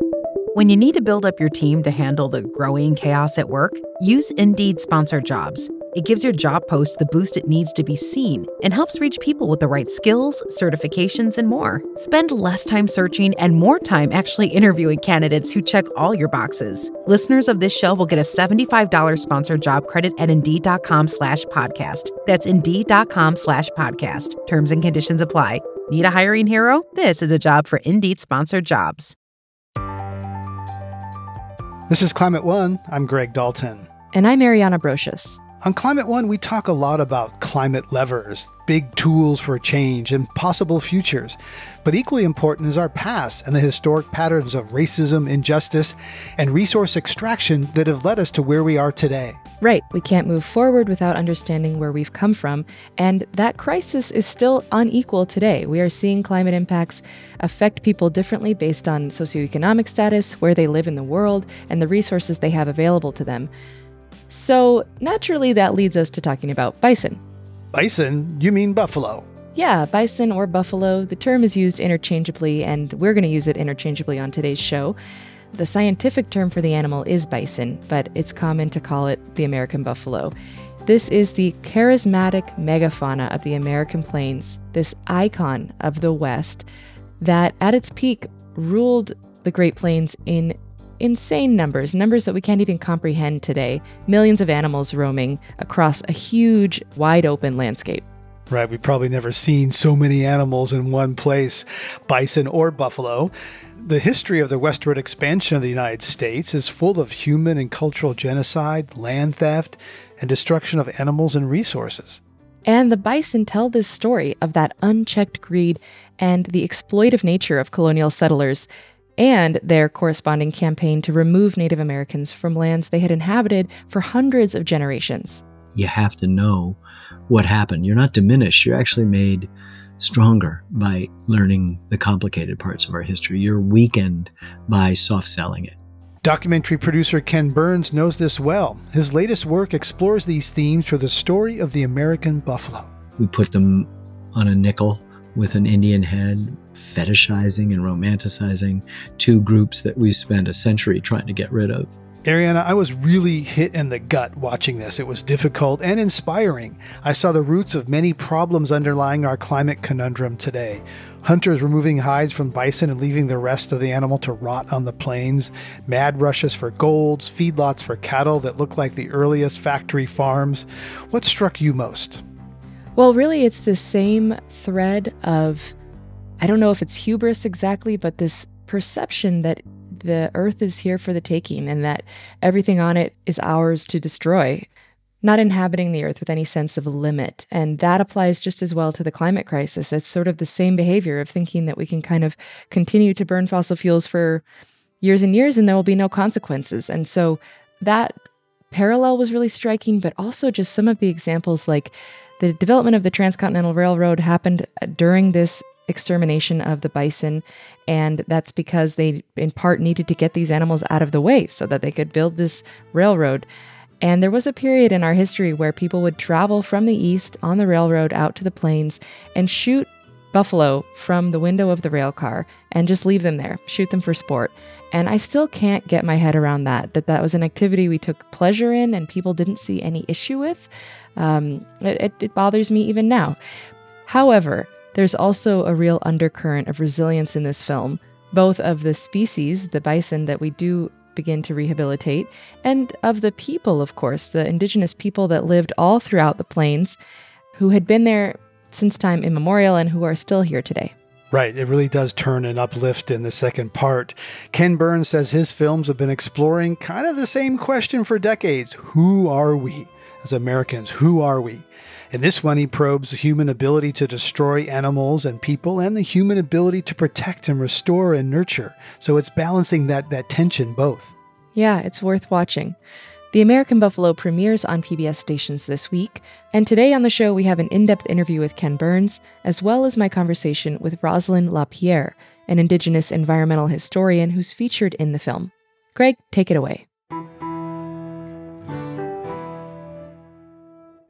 When you need to build up your team to handle the growing chaos at work, use Indeed Sponsored Jobs. It gives your job post the boost it needs to be seen and helps reach people with the right skills, certifications, and more. Spend less time searching and more time actually interviewing candidates who check all your boxes. Listeners of this show will get a $75 sponsored job credit at Indeed.com/podcast. That's Indeed.com/podcast. Terms and conditions apply. Need a hiring hero? This is a job for Indeed Sponsored Jobs. This is Climate One. I'm Greg Dalton. And I'm Ariana Brocious. On Climate One, we talk a lot about climate levers, big tools for change, and possible futures. But equally important is our past and the historic patterns of racism, injustice, and resource extraction that have led us to where we are today. Right. We can't move forward without understanding where we've come from. And that crisis is still unequal today. We are seeing climate impacts affect people differently based on socioeconomic status, where they live in the world, and the resources they have available to them. So naturally, that leads us to talking about bison. Bison? You mean buffalo? Yeah, bison or buffalo. The term is used interchangeably, and we're going to use it interchangeably on today's show. The scientific term for the animal is bison, but it's common to call it the American buffalo. This is the charismatic megafauna of the American plains, this icon of the West that at its peak ruled the Great Plains in insane numbers that we can't even comprehend today. Millions of animals roaming across a huge, wide open landscape. Right, we've probably never seen so many animals in one place, bison or buffalo. The history of the westward expansion of the United States is full of human and cultural genocide, land theft, and destruction of animals and resources. And the bison tell this story of that unchecked greed and the exploitive nature of colonial settlers and their corresponding campaign to remove Native Americans from lands they had inhabited for hundreds of generations. You have to know what happened. You're not diminished. You're actually made stronger by learning the complicated parts of our history. You're weakened by soft-selling it. Documentary producer Ken Burns knows this well. His latest work explores these themes through the story of the American buffalo. We put them on a nickel with an Indian head, fetishizing and romanticizing two groups that we spent a century trying to get rid of. Ariana, I was really hit in the gut watching this. It was difficult and inspiring. I saw the roots of many problems underlying our climate conundrum today. Hunters removing hides from bison and leaving the rest of the animal to rot on the plains. Mad rushes for golds, feedlots for cattle that look like the earliest factory farms. What struck you most? Well, really, it's the same thread of, I don't know if it's hubris exactly, but this perception that the earth is here for the taking and that everything on it is ours to destroy, not inhabiting the earth with any sense of a limit. And that applies just as well to the climate crisis. It's sort of the same behavior of thinking that we can kind of continue to burn fossil fuels for years and years and there will be no consequences. And so that parallel was really striking, but also just some of the examples, like the development of the Transcontinental Railroad happened during this extermination of the bison, and that's because they in part needed to get these animals out of the way so that they could build this railroad. And there was a period in our history where people would travel from the east on the railroad out to the plains and shoot buffalo from the window of the rail car and just leave them there, shoot them for sport. And I still can't get my head around that was an activity we took pleasure in and people didn't see any issue with. It bothers me even now. However, there's also a real undercurrent of resilience in this film, both of the species, the bison that we do begin to rehabilitate, and of the people, of course, the indigenous people that lived all throughout the plains, who had been there since time immemorial and who are still here today. Right, it really does turn and uplift in the second part. Ken Burns says his films have been exploring kind of the same question for decades. Who are we? As Americans, who are we? In this one, he probes the human ability to destroy animals and people and the human ability to protect and restore and nurture. So it's balancing that tension both. Yeah, it's worth watching. The American Buffalo premieres on PBS stations this week, and today on the show we have an in-depth interview with Ken Burns, as well as my conversation with Rosalind LaPierre, an Indigenous environmental historian who's featured in the film. Greg, take it away.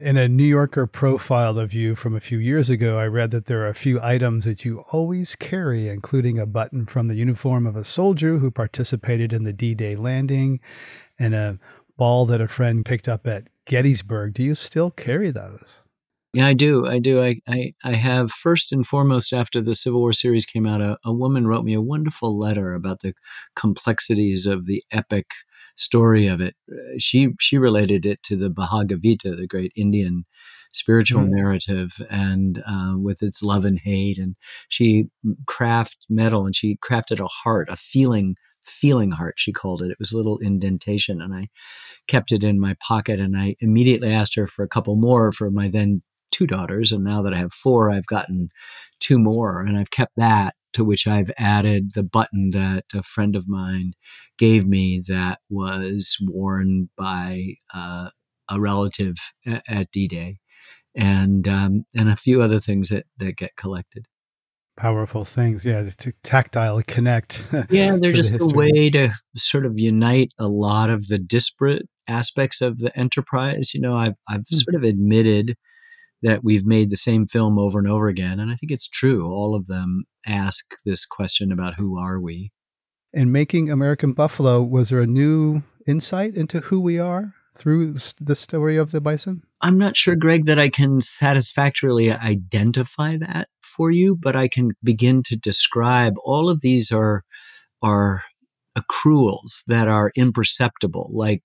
In a New Yorker profile of you from a few years ago, I read that there are a few items that you always carry, including a button from the uniform of a soldier who participated in the D-Day landing and a ball that a friend picked up at Gettysburg. Do you still carry those? Yeah, I do. I have, first and foremost, after the Civil War series came out, a woman wrote me a wonderful letter about the complexities of the epic story of it. She related it to the Bhagavad Gita, the great Indian spiritual narrative, and with its love and hate. And she crafted metal, and she crafted a heart, a feeling heart, she called it. It was a little indentation, and I kept it in my pocket, and I immediately asked her for a couple more for my then two daughters. And now that I have four, I've gotten two more, and I've kept that, to which I've added the button that a friend of mine gave me that was worn by a relative at D-Day, and a few other things that get collected. Powerful things. Yeah, to tactile connect. Yeah, they're to the just a history. way to sort of unite a lot of the disparate aspects of the enterprise. I've sort of admitted that we've made the same film over and over again, and I think it's true. All of them ask this question about who are we. In making American Buffalo, was there a new insight into who we are through the story of the bison? I'm not sure, Greg, that I can satisfactorily identify that for you, but I can begin to describe. All of these are accruals that are imperceptible, like,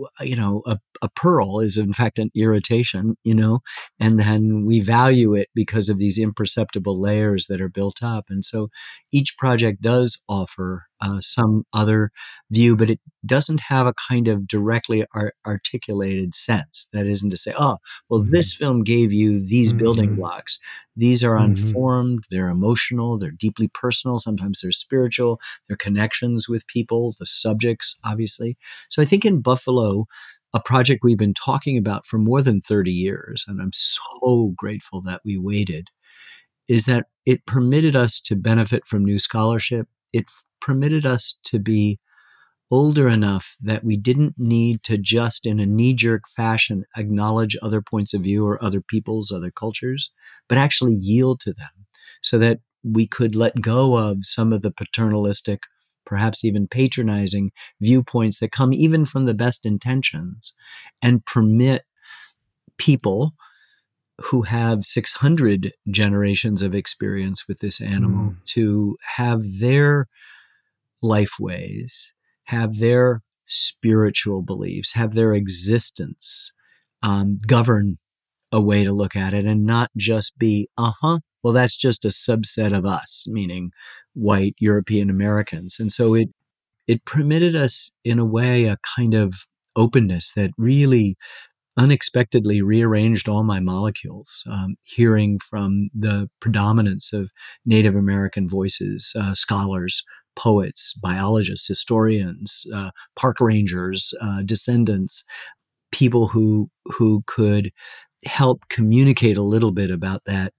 a pearl is in fact an irritation, and then we value it because of these imperceptible layers that are built up. And so each project does offer some other view, but it doesn't have a kind of directly articulated sense. That isn't to say, oh, well, this film gave you these building blocks. These are unformed, they're emotional, they're deeply personal, sometimes they're spiritual, they're connections with people, the subjects, obviously. So I think in Buffalo, a project we've been talking about for more than 30 years, and I'm so grateful that we waited, is that it permitted us to benefit from new scholarship. It permitted us to be older enough that we didn't need to just in a knee-jerk fashion acknowledge other points of view or other people's, other cultures, but actually yield to them so that we could let go of some of the paternalistic, perhaps even patronizing viewpoints that come even from the best intentions, and permit people who have 600 generations of experience with this animal to have their life ways, have their spiritual beliefs, have their existence govern a way to look at it, and not just be, well, that's just a subset of us, meaning white European Americans. And so it permitted us, in a way, a kind of openness that really unexpectedly rearranged all my molecules, hearing from the predominance of Native American voices, scholars, poets, biologists, historians, park rangers, descendants, people who could help communicate a little bit about that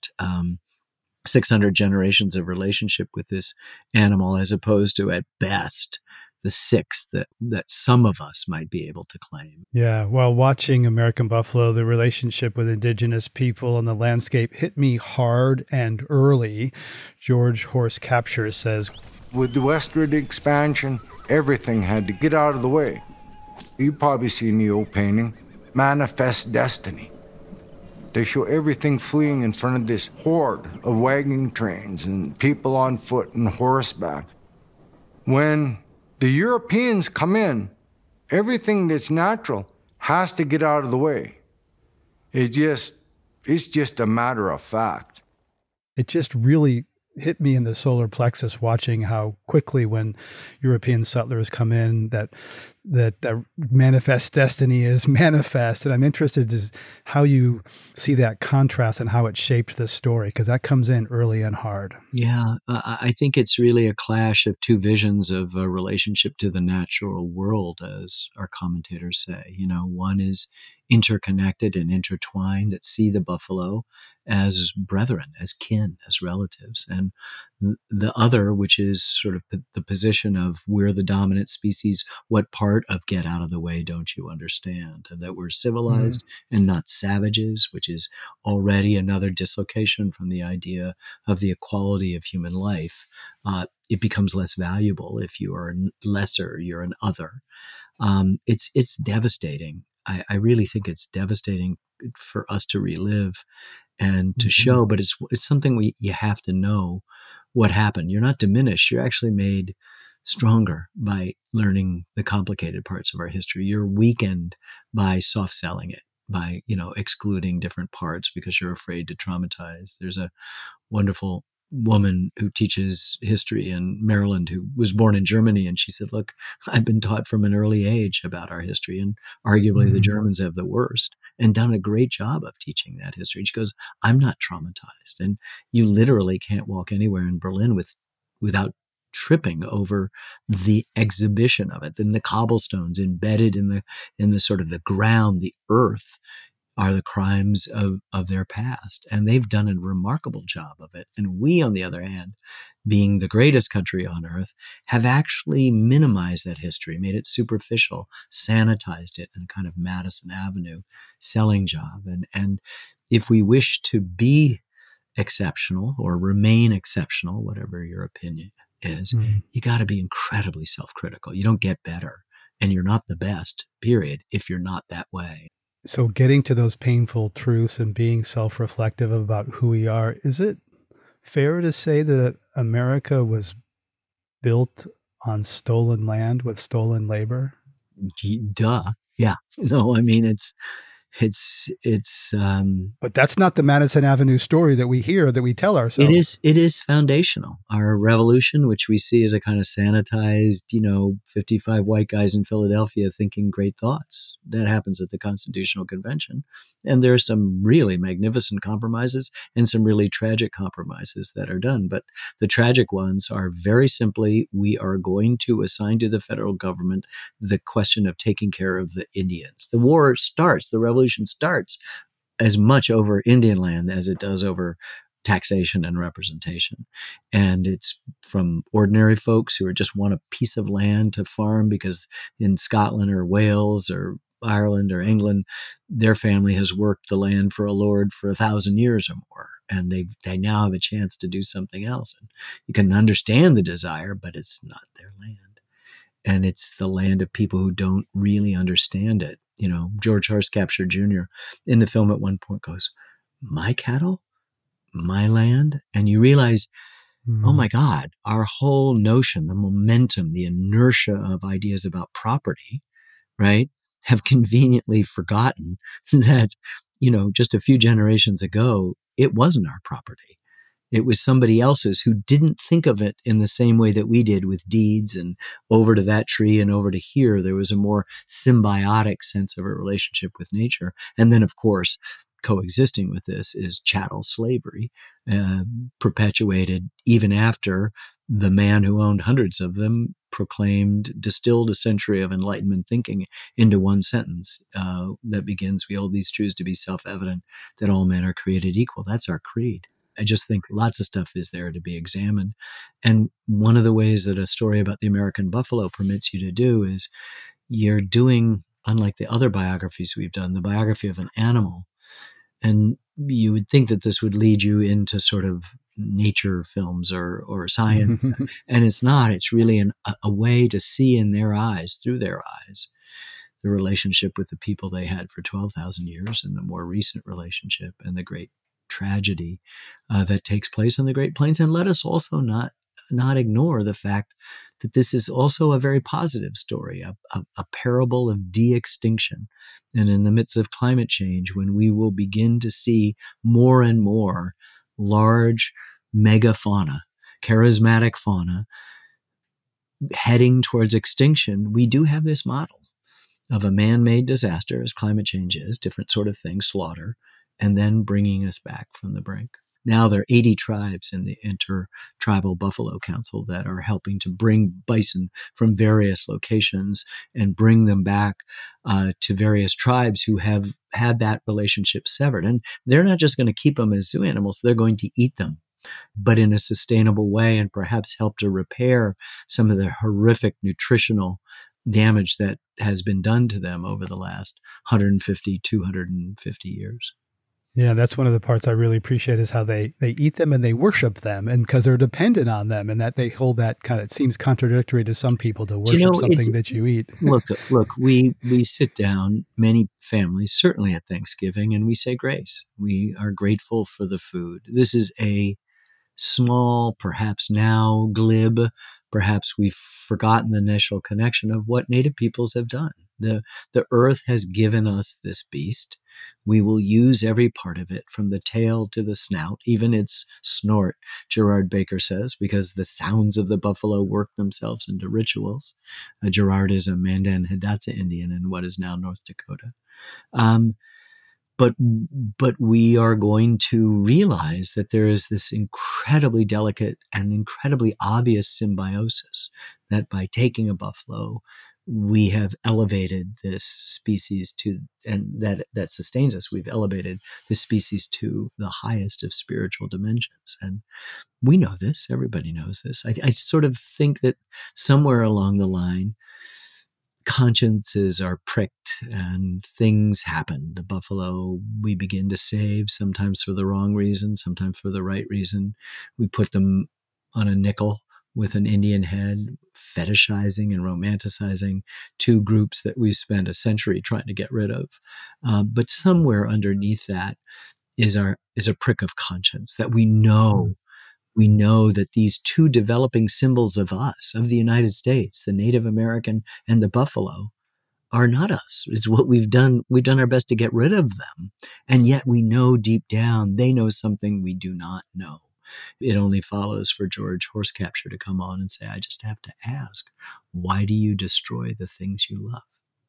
600 generations of relationship with this animal, as opposed to, at best, the six that some of us might be able to claim. Yeah, while watching American Buffalo, the relationship with indigenous people and the landscape hit me hard and early. George Horst Capture says, with the westward expansion, everything had to get out of the way. You've probably seen the old painting, Manifest Destiny. They show everything fleeing in front of this horde of wagging trains and people on foot and horseback. When the Europeans come in, everything that's natural has to get out of the way. It's just a matter of fact. It just really hit me in the solar plexus watching how quickly, when European settlers come in, that manifest destiny is manifest. And I'm interested in how you see that contrast and how it shaped the story, because that comes in early and hard. Yeah, I think it's really a clash of two visions of a relationship to the natural world, as our commentators say. One is interconnected and intertwined, that see the buffalo as brethren, as kin, as relatives. And the other, which is sort of the position of we're the dominant species, what part part of get out of the way, don't you understand? And that we're civilized and not savages, which is already another dislocation from the idea of the equality of human life. It becomes less valuable if you are lesser, you're an other. It's devastating. I really think it's devastating for us to relive and to show, but it's something you have to know what happened. You're not diminished. You're actually made stronger by learning the complicated parts of our history. You're weakened by soft selling it, by, excluding different parts because you're afraid to traumatize. There's a wonderful woman who teaches history in Maryland who was born in Germany. And she said, look, I've been taught from an early age about our history, and arguably the Germans have the worst and done a great job of teaching that history. She goes, I'm not traumatized. And you literally can't walk anywhere in Berlin without tripping over the exhibition of it. Then the cobblestones embedded in the sort of the ground, the earth, are the crimes of their past. And they've done a remarkable job of it. And we, on the other hand, being the greatest country on earth, have actually minimized that history, made it superficial, sanitized it in a kind of Madison Avenue selling job. And if we wish to be exceptional or remain exceptional, whatever your opinion is, you got to be incredibly self-critical. You don't get better, and you're not the best, period, if you're not that way. So getting to those painful truths and being self-reflective about who we are, is it fair to say that America was built on stolen land with stolen labor? Duh. Yeah. No, I mean, it's but that's not the Madison Avenue story that we hear, that we tell ourselves. It is foundational. Our revolution, which we see as a kind of sanitized, 55 white guys in Philadelphia thinking great thoughts. That happens at the Constitutional Convention. And there are some really magnificent compromises and some really tragic compromises that are done. But the tragic ones are very simply, we are going to assign to the federal government the question of taking care of the Indians. The war starts, the revolution starts as much over Indian land as it does over taxation and representation. And it's from ordinary folks who just want a piece of land to farm because in Scotland or Wales or Ireland or England, their family has worked the land for a lord for 1,000 years or more. And they now have a chance to do something else. And you can understand the desire, but it's not their land. And it's the land of people who don't really understand it. George Horse-Capture Jr. in the film at one point goes, my cattle, my land. And you realize, oh my God, our whole notion, the momentum, the inertia of ideas about property, right, have conveniently forgotten that, just a few generations ago, it wasn't our property. It was somebody else's who didn't think of it in the same way that we did with deeds and over to that tree and over to here. There was a more symbiotic sense of a relationship with nature. And then, of course, coexisting with this is chattel slavery, perpetuated even after the man who owned hundreds of them distilled a century of Enlightenment thinking into one sentence that begins, we hold these truths to be self-evident, that all men are created equal. That's our creed. I just think lots of stuff is there to be examined. And one of the ways that a story about the American buffalo permits you to do is you're doing, unlike the other biographies we've done, the biography of an animal. And you would think that this would lead you into sort of nature films or science. And it's not. It's really a way to see in their eyes, through their eyes, the relationship with the people they had for 12,000 years and the more recent relationship and the great tragedy that takes place in the Great Plains. And let us also not ignore the fact that this is also a very positive story, a parable of de-extinction. And in the midst of climate change, when we will begin to see more and more large megafauna, charismatic fauna heading towards extinction, we do have this model of a man-made disaster, as climate change is, different sort of thing, slaughter, and then bringing us back from the brink. Now there are 80 tribes in the Intertribal Buffalo Council that are helping to bring bison from various locations and bring them back to various tribes who have had that relationship severed. And they're not just going to keep them as zoo animals, they're going to eat them, but in a sustainable way, and perhaps help to repair some of the horrific nutritional damage that has been done to them over the last 150, 250 years. Yeah, that's one of the parts I really appreciate is how they eat them and they worship them, and because they're dependent on them, and that they hold that kind of, it seems contradictory to some people to worship something that you eat. Look, we sit down, many families, certainly at Thanksgiving, and we say grace. We are grateful for the food. This is a small, perhaps now glib, perhaps we've forgotten the initial connection of what Native peoples have done. The earth has given us this beast. We will use every part of it, from the tail to the snout, even its snort, Gerard Baker says, because the sounds of the buffalo work themselves into rituals. Gerard is a Mandan Hidatsa Indian in what is now North Dakota. But we are going to realize that there is this incredibly delicate and incredibly obvious symbiosis, that by taking a buffalo, we have elevated this species to, and that sustains us. We've elevated this species to the highest of spiritual dimensions. And we know this. Everybody knows this. I sort of think that somewhere along the line, consciences are pricked and things happen. The buffalo we begin to save, sometimes for the wrong reason, sometimes for the right reason. We put them on a nickel with an Indian head, fetishizing and romanticizing two groups that we spent a century trying to get rid of. But somewhere underneath that is a prick of conscience, that we know that these two developing symbols of us, of the United States, the Native American and the buffalo, are not us. It's what we've done. We've done our best to get rid of them. And yet we know deep down they know something we do not know. It only follows for George Horsecapture to come on and say, I just have to ask, why do you destroy the things you love?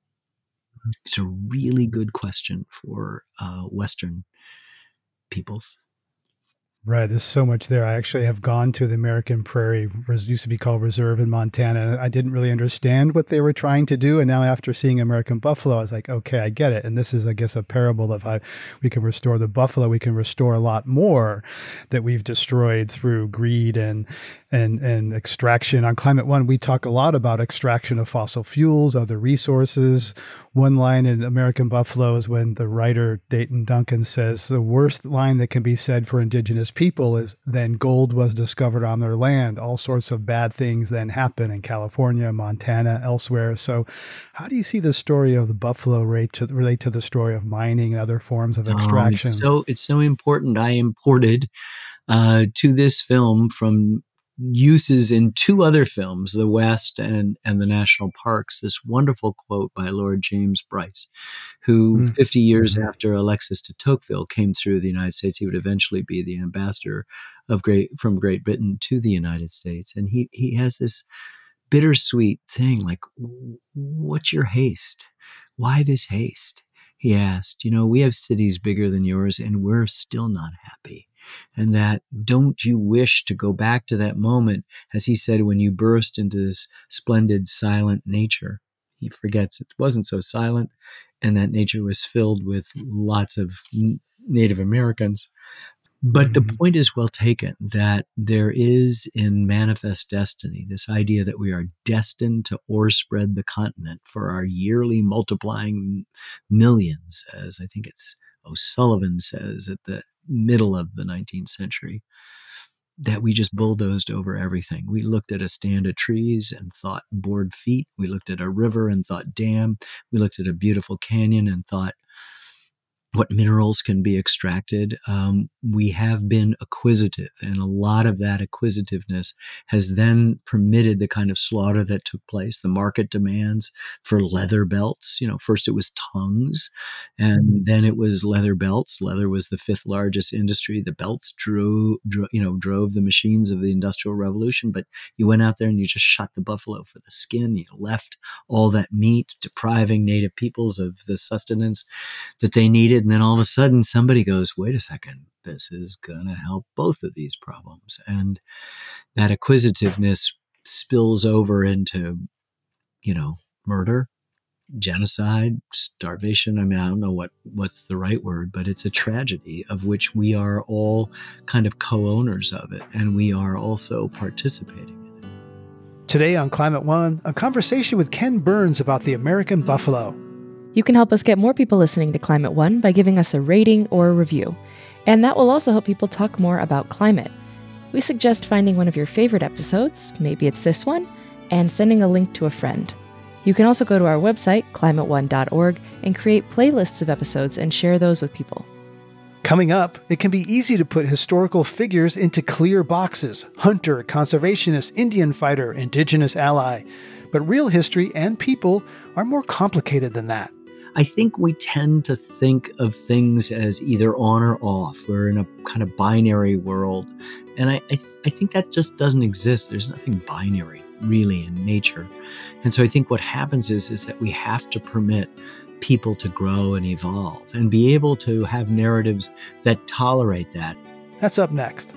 It's a really good question for Western peoples. Right. There's so much there. I actually have gone to the American Prairie, used to be called Reserve in Montana. I didn't really understand what they were trying to do. And now after seeing American Buffalo, I was like, okay, I get it. And this is, I guess, a parable of how we can restore the buffalo. We can restore a lot more that we've destroyed through greed and extraction. On Climate One, we talk a lot about extraction of fossil fuels, other resources. One line in American Buffalo is when the writer Dayton Duncan says the worst line that can be said for indigenous people is, then gold was discovered on their land. All sorts of bad things then happen in California, Montana, elsewhere. So how do you see the story of the buffalo relate to the story of mining and other forms of extraction? It's so important. I imported to this film from uses in two other films, The West and the National Parks, this wonderful quote by Lord James Bryce, who 50 years after Alexis de Tocqueville came through the United States, he would eventually be the ambassador from Great Britain to the United States. And he has this bittersweet thing, like, what's your haste? Why this haste? He asked, we have cities bigger than yours and we're still not happy. And that, don't you wish to go back to that moment, as he said, when you burst into this splendid, silent nature? He forgets it wasn't so silent, and that nature was filled with lots of Native Americans. But the point is well taken, that there is in Manifest Destiny this idea that we are destined to o'erspread the continent for our yearly multiplying millions, as I think it's O'Sullivan says at the middle of the 19th century, that we just bulldozed over everything. We looked at a stand of trees and thought board feet. We looked at a river and thought dam. We looked at a beautiful canyon and thought what minerals can be extracted. We have been acquisitive, and a lot of that acquisitiveness has then permitted the kind of slaughter that took place. The market demands for leather belts. First it was tongues, and then it was leather belts. Leather was the fifth largest industry. The belts drove the machines of the Industrial Revolution. But you went out there and you just shot the buffalo for the skin. You left all that meat, depriving Native peoples of the sustenance that they needed. And then all of a sudden somebody goes, wait a second, this is going to help both of these problems. And that acquisitiveness spills over into, murder, genocide, starvation. I mean, I don't know what's the right word, but it's a tragedy of which we are all kind of co-owners of it. And we are also participating in it. Today on Climate One, a conversation with Ken Burns about the American buffalo. You can help us get more people listening to Climate One by giving us a rating or a review. And that will also help people talk more about climate. We suggest finding one of your favorite episodes, maybe it's this one, and sending a link to a friend. You can also go to our website, climateone.org, and create playlists of episodes and share those with people. Coming up, it can be easy to put historical figures into clear boxes: hunter, conservationist, Indian fighter, indigenous ally. But real history and people are more complicated than that. I think we tend to think of things as either on or off. We're in a kind of binary world. And I think that just doesn't exist. There's nothing binary really in nature. And so I think what happens is that we have to permit people to grow and evolve and be able to have narratives that tolerate that. That's up next.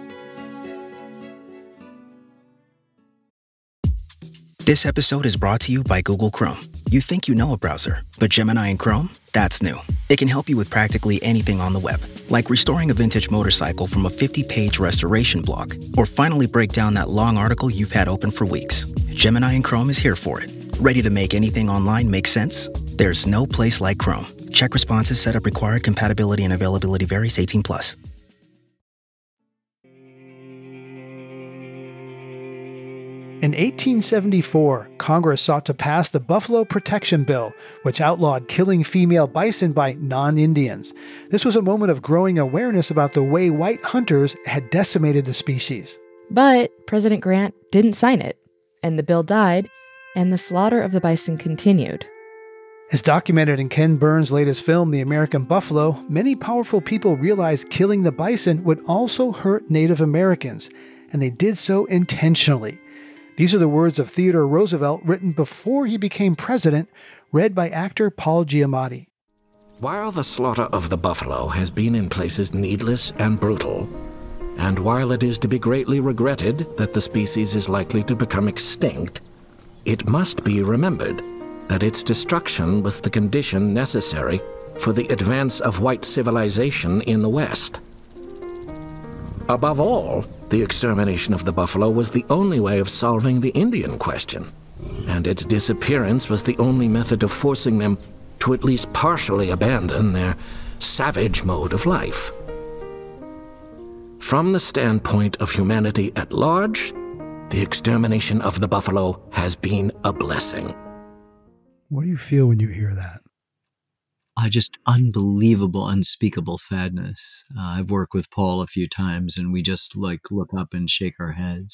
This episode is brought to you by Google Chrome. You think you know a browser, but Gemini and Chrome? That's new. It can help you with practically anything on the web, like restoring a vintage motorcycle from a 50-page restoration blog, or finally break down that long article you've had open for weeks. Gemini and Chrome is here for it. Ready to make anything online make sense? There's no place like Chrome. Check responses, setup required, compatibility and availability varies, 18+. In 1874, Congress sought to pass the Buffalo Protection Bill, which outlawed killing female bison by non-Indians. This was a moment of growing awareness about the way white hunters had decimated the species. But President Grant didn't sign it, and the bill died, and the slaughter of the bison continued. As documented in Ken Burns' latest film, The American Buffalo, many powerful people realized killing the bison would also hurt Native Americans, and they did so intentionally. These are the words of Theodore Roosevelt, written before he became president, read by actor Paul Giamatti. While the slaughter of the buffalo has been in places needless and brutal, and while it is to be greatly regretted that the species is likely to become extinct, it must be remembered that its destruction was the condition necessary for the advance of white civilization in the West. Above all, the extermination of the buffalo was the only way of solving the Indian question, and its disappearance was the only method of forcing them to at least partially abandon their savage mode of life. From the standpoint of humanity at large, the extermination of the buffalo has been a blessing. What do you feel when you hear that? Just unbelievable, unspeakable sadness. I've worked with Paul a few times, and we just look up and shake our heads.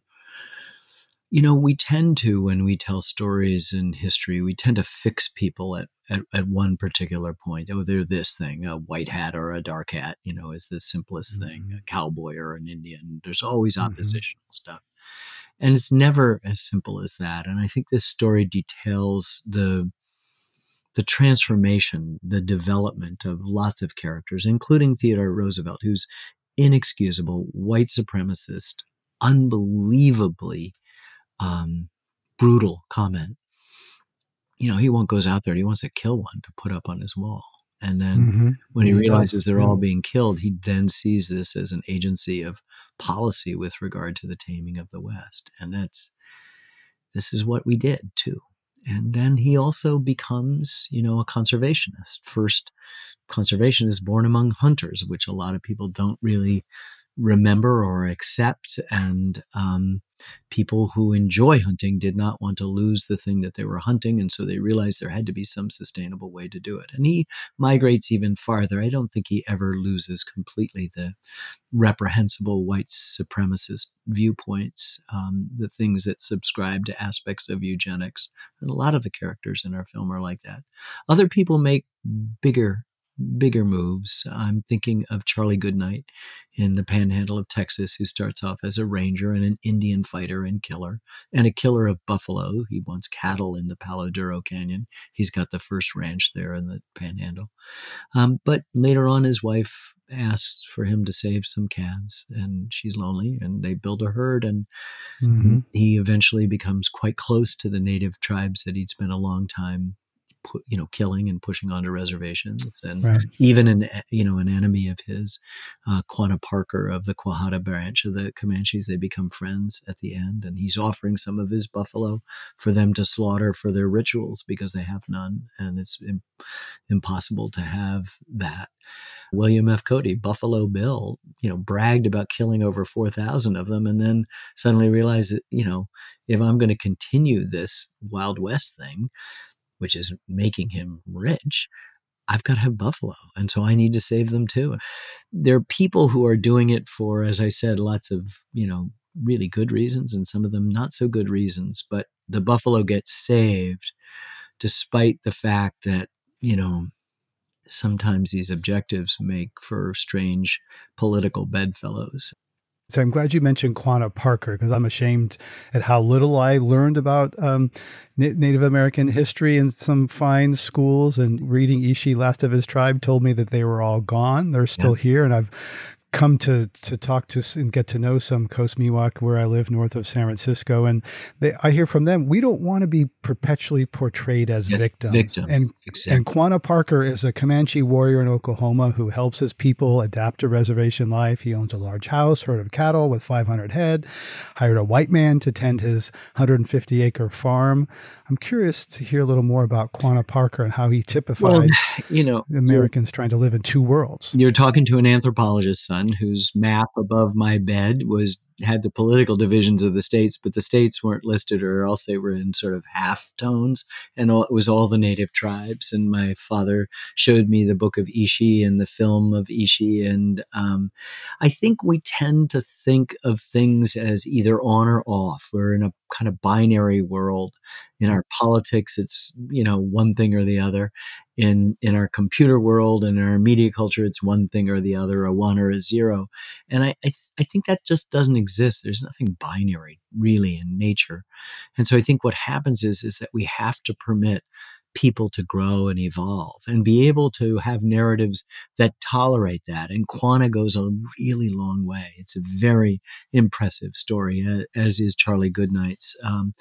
We tend to, when we tell stories in history, we tend to fix people at one particular point. Oh, they're this thing, a white hat or a dark hat, is the simplest thing, a cowboy or an Indian. There's always oppositional stuff. And it's never as simple as that. And I think this story details the transformation, the development of lots of characters, including Theodore Roosevelt, who's inexcusable, white supremacist, unbelievably brutal comment. He goes out there and he wants to kill one to put up on his wall. And then when he realizes they're all being killed, he then sees this as an agency of policy with regard to the taming of the West. And this is what we did too. And then he also becomes, a conservationist. First, conservation is born among hunters, which a lot of people don't really remember or accept. And people who enjoy hunting did not want to lose the thing that they were hunting. And so they realized there had to be some sustainable way to do it. And he migrates even farther. I don't think he ever loses completely the reprehensible white supremacist viewpoints, the things that subscribe to aspects of eugenics. And a lot of the characters in our film are like that. Other people make bigger moves. I'm thinking of Charlie Goodnight in the Panhandle of Texas, who starts off as a ranger and an Indian fighter and killer, and a killer of buffalo. He wants cattle in the Palo Duro Canyon. He's got the first ranch there in the Panhandle. But later on, his wife asks for him to save some calves, and she's lonely, and they build a herd, and he eventually becomes quite close to the native tribes that he'd spent a long time killing and pushing onto reservations. And Right. even an enemy of his, Quanah Parker of the Quahada branch of the Comanches, they become friends at the end. And he's offering some of his buffalo for them to slaughter for their rituals because they have none. And it's impossible to have that. William F. Cody, Buffalo Bill, bragged about killing over 4,000 of them, and then suddenly realized that, if I'm going to continue this Wild West thing, which is making him rich, I've got to have buffalo. And so I need to save them too. There are people who are doing it for, as I said, lots of, really good reasons, and some of them not so good reasons. But the buffalo gets saved despite the fact that, sometimes these objectives make for strange political bedfellows. So I'm glad you mentioned Quanah Parker, because I'm ashamed at how little I learned about Native American history in some fine schools. And reading Ishi, Last of His Tribe, told me that they were all gone. They're still here. And I've come to talk to and get to know some Coast Miwok where I live north of San Francisco. And I hear from them, we don't want to be perpetually portrayed as victims. And Quanah Parker is a Comanche warrior in Oklahoma who helps his people adapt to reservation life. He owns a large house, herd of cattle with 500 head, hired a white man to tend his 150-acre farm. I'm curious to hear a little more about Quanah Parker and how he typifies Americans trying to live in two worlds. You're talking to an anthropologist, son, whose map above my bed had the political divisions of the states, but the states weren't listed, or else they were in sort of half tones, and it was all the native tribes. And my father showed me the book of Ishi and the film of Ishi, and I think we tend to think of things as either on or off. We're in a kind of binary world. In our politics, it's one thing or the other. In our computer world and in our media culture, it's one thing or the other, a 1 or a 0. And I think that just doesn't exist. There's nothing binary really in nature. And so I think what happens is that we have to permit people to grow and evolve and be able to have narratives that tolerate that. And Quanah goes a really long way. It's a very impressive story, as is Charlie Goodnight's.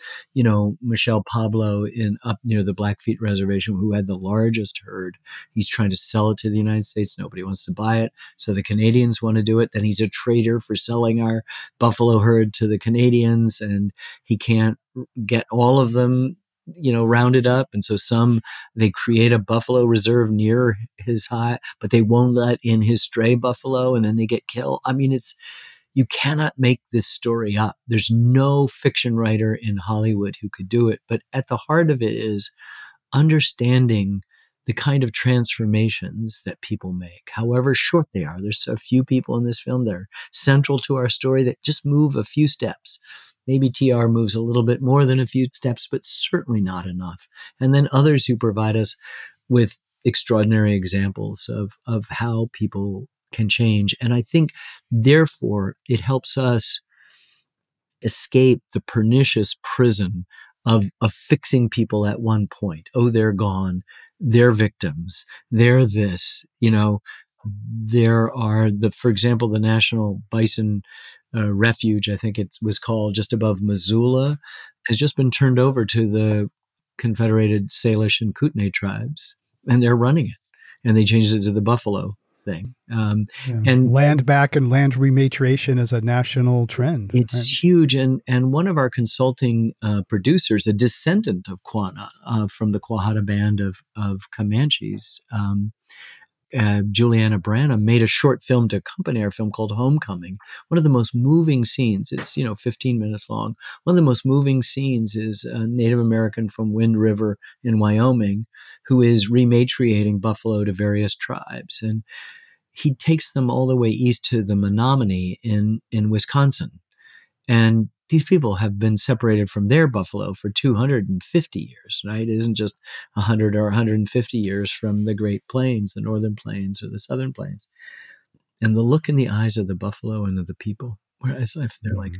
Michelle Pablo up near the Blackfeet Reservation, who had the largest herd. He's trying to sell it to the United States. Nobody wants to buy it. So the Canadians want to do it. Then he's a traitor for selling our buffalo herd to the Canadians, and he can't get all of them rounded up. And so they create a buffalo reserve near his high, but they won't let in his stray buffalo, and then they get killed. I mean, you cannot make this story up. There's no fiction writer in Hollywood who could do it. But at the heart of it is understanding the kind of transformations that people make, however short they are. There's a few people in this film that are central to our story that just move a few steps. Maybe TR moves a little bit more than a few steps, but certainly not enough. And then others who provide us with extraordinary examples of how people can change. And I think, therefore, it helps us escape the pernicious prison of fixing people at one point. Oh, they're gone. They're victims. They're this. There are for example, the National Bison Refuge, I think it was called, just above Missoula, has just been turned over to the Confederated Salish and Kootenai tribes, and they're running it. And they changed it to the buffalo thing. And land back and land rematriation is a national trend. It's huge. And one of our consulting producers, a descendant of Quanah, from the Quahada band of Comanches, Juliana Branham, made a short film to accompany our film called Homecoming. One of the most moving scenes, it's 15 minutes long. One of the most moving scenes is a Native American from Wind River in Wyoming who is rematriating buffalo to various tribes. And he takes them all the way east to the Menominee in Wisconsin. And these people have been separated from their buffalo for 250 years, right? It isn't just 100 or 150 years from the Great Plains, the Northern Plains or the Southern Plains. And the look in the eyes of the buffalo and of the people, whereas they're like,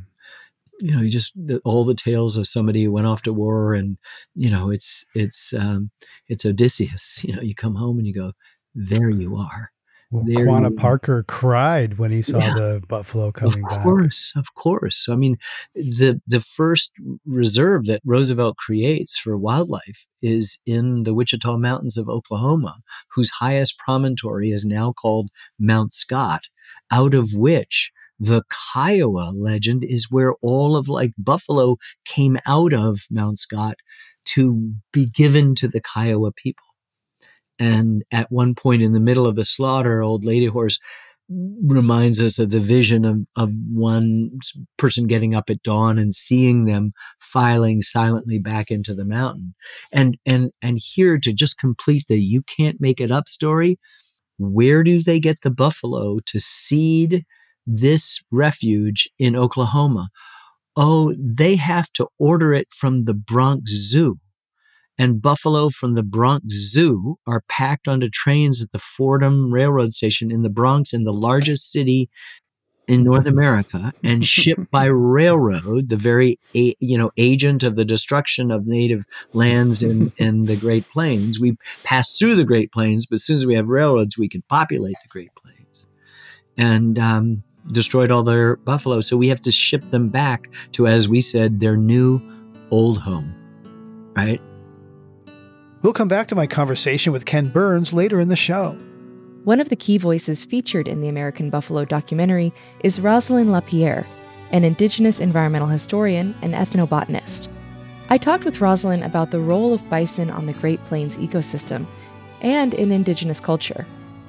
all the tales of somebody who went off to war, and, it's Odysseus. You come home and you go, there you are. Well, There Quanah you- Parker cried when he saw Yeah. the buffalo coming back. Of course. I mean, the first reserve that Roosevelt creates for wildlife is in the Wichita Mountains of Oklahoma, whose highest promontory is now called Mount Scott, out of which the Kiowa legend is where all of like buffalo came out of Mount Scott to be given to the Kiowa people. And at one point in the middle of the slaughter, Old Lady Horse reminds us of the vision of one person getting up at dawn and seeing them filing silently back into the mountain. And here, to just complete the "you can't make it up" story, where do they get the buffalo to seed this refuge in Oklahoma? Oh, they have to order it from the Bronx Zoo. And buffalo from the Bronx Zoo are packed onto trains at the Fordham Railroad Station in the Bronx, in the largest city in North America, and shipped by railroad, the very agent of the destruction of native lands in the Great Plains. We pass through the Great Plains, but as soon as we have railroads, we can populate the Great Plains, and destroyed all their buffalo. So we have to ship them back to, as we said, their new old home, right? We'll come back to my conversation with Ken Burns later in the show. One of the key voices featured in the American Buffalo documentary is Rosalind LaPierre, an Indigenous environmental historian and ethnobotanist. I talked with Rosalind about the role of bison on the Great Plains ecosystem and in Indigenous culture.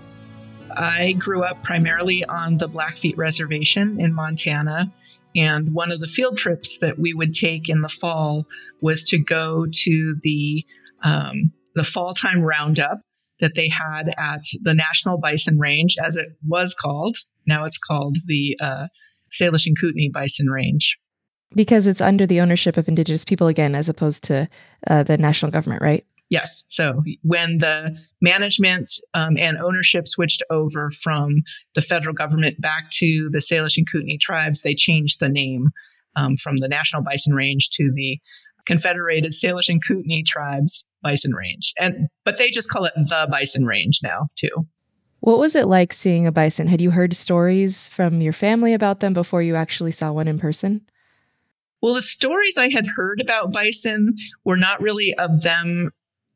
I grew up primarily on the Blackfeet Reservation in Montana, and one of the field trips that we would take in the fall was to go to the fall time roundup that they had at the National Bison Range, as it was called. Now it's called the Salish and Kootenai Bison Range. Because it's under the ownership of Indigenous people again, as opposed to the national government, right? Yes. So when the management and ownership switched over from the federal government back to the Salish and Kootenai tribes, they changed the name from the National Bison Range to the Confederated Salish and Kootenai Tribes Bison Range. But they just call it the Bison Range now, too. What was it like seeing a bison? Had you heard stories from your family about them before you actually saw one in person? Well, the stories I had heard about bison were not really of them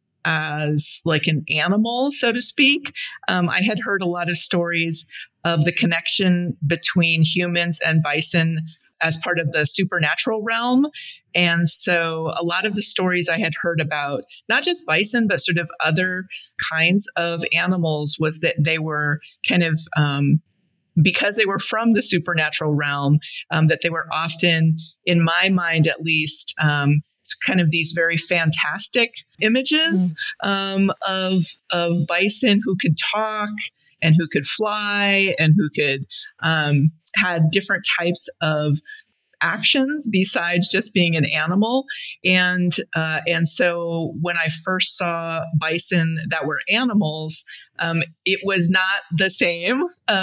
as like an animal, so to speak. I had heard a lot of stories of the connection between humans and bison as part of the supernatural realm. And so a lot of the stories I had heard about, not just bison, but sort of other kinds of animals, was that they were kind of, because they were from the supernatural realm, that they were often, in my mind at least, kind of these very fantastic images of bison who could talk and who could fly and who could had different types of actions besides just being an animal. And so when I first saw bison that were animals, it was not the same